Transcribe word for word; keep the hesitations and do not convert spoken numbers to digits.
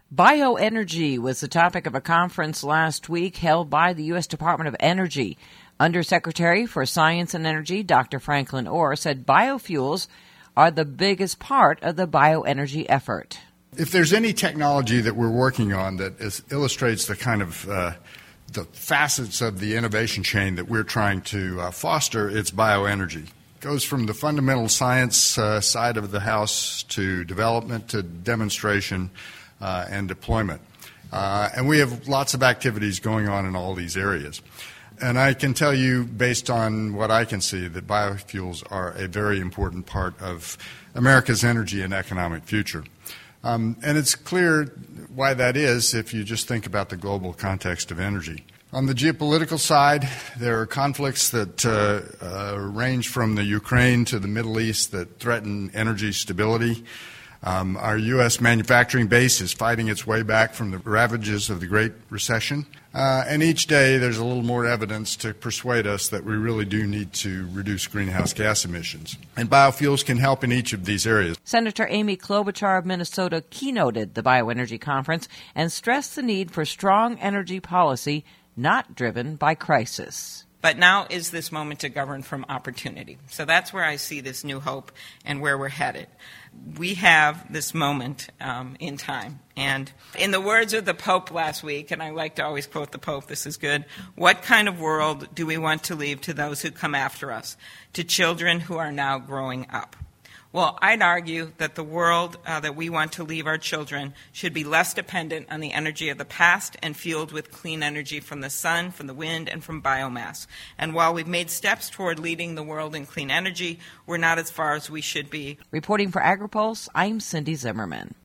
Bioenergy was the topic of a conference last week held by the U S Department of Energy. Undersecretary for Science and Energy, Doctor Franklin Orr, said biofuels are the biggest part of the bioenergy effort. If there's any technology that we're working on that is, illustrates the kind of uh, the facets of the innovation chain that we're trying to uh, foster, it's bioenergy. It goes from the fundamental science uh, side of the house to development to demonstration uh, and deployment. Uh, and we have lots of activities going on in all these areas. And I can tell you, based on what I can see, that biofuels are a very important part of America's energy and economic future. Um, and it's clear why that is if you just think about the global context of energy. On the geopolitical side, there are conflicts that uh, uh, range from the Ukraine to the Middle East that threaten energy stability. Um, our U S manufacturing base is fighting its way back from the ravages of the Great Recession. Uh, and each day there's a little more evidence to persuade us that we really do need to reduce greenhouse gas emissions. And biofuels can help in each of these areas. Senator Amy Klobuchar of Minnesota keynoted the Bioenergy Conference and stressed the need for strong energy policy not driven by crisis. But now is this moment to govern from opportunity. So that's where I see this new hope and where we're headed. We have this moment um, in time. And in the words of the Pope last week, and I like to always quote the Pope, this is good, what kind of world do we want to leave to those who come after us, to children who are now growing up? Well, I'd argue that the world uh, that we want to leave our children should be less dependent on the energy of the past and fueled with clean energy from the sun, from the wind, and from biomass. And while we've made steps toward leading the world in clean energy, we're not as far as we should be. Reporting for AgriPulse, I'm Cindy Zimmerman.